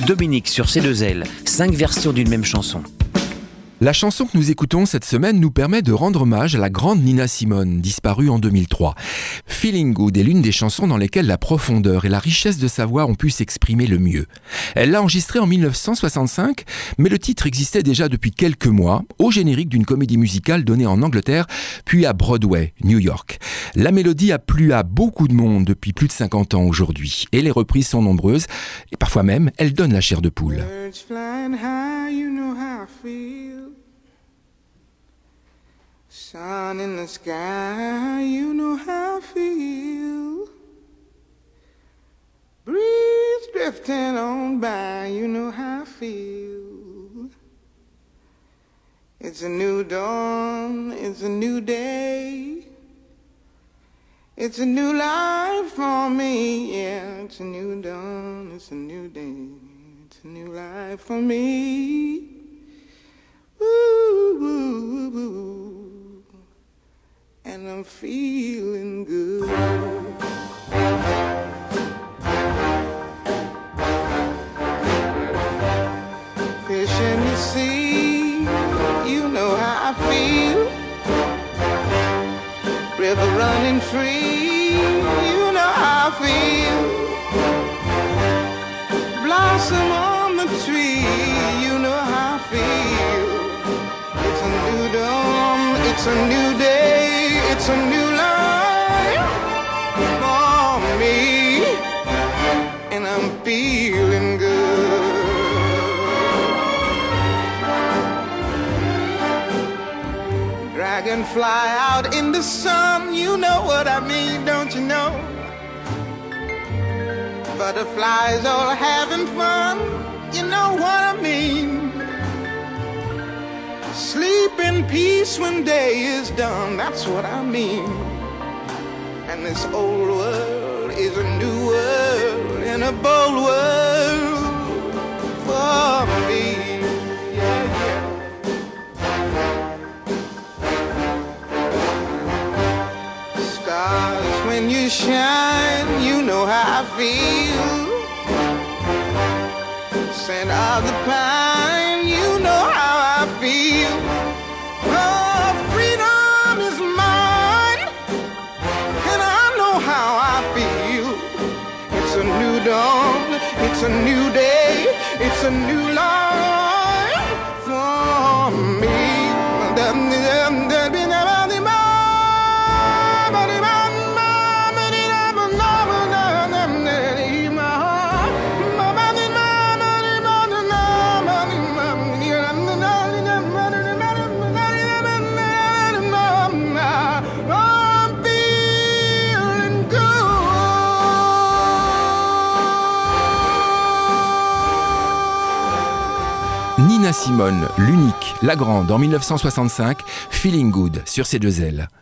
Dominique sur C2L, 5 versions d'une même chanson. La chanson que nous écoutons cette semaine nous permet de rendre hommage à la grande Nina Simone, disparue en 2003. Feeling Good est l'une des chansons dans lesquelles la profondeur et la richesse de sa voix ont pu s'exprimer le mieux. Elle l'a enregistrée en 1965, mais le titre existait déjà depuis quelques mois, au générique d'une comédie musicale donnée en Angleterre, puis à Broadway, New York. La mélodie a plu à beaucoup de monde depuis plus de 50 ans aujourd'hui, et les reprises sont nombreuses, et parfois même, elles donnent la chair de poule. Sun in the sky, you know how I feel. Breeze drifting on by, you know how I feel. It's a new dawn, it's a new day. It's a new life for me, yeah. It's a new dawn, it's a new day. It's a new life for me. Woo, woo, woo, woo. And I'm feeling good. Fish in the sea, you know how I feel. River running free, you know how I feel. Blossom on the tree, you know how I feel. It's a new dawn, it's a new day. It's a new life for me, and I'm feeling good. Dragonfly out in the sun, you know what I mean, don't you know? Butterflies all having fun, you know what I mean? Sleep in peace when day is done, that's what I mean. And this old world is a new world and a bold world for me. Yeah, yeah. Stars, when you shine, you know how I feel. Scent of the pine, you know how I feel. Oh, freedom is mine, and I know how I feel. It's a new dawn, it's a new day, it's a new life for me. Nina Simone, l'unique, la grande, en 1965, Feeling Good sur C2L.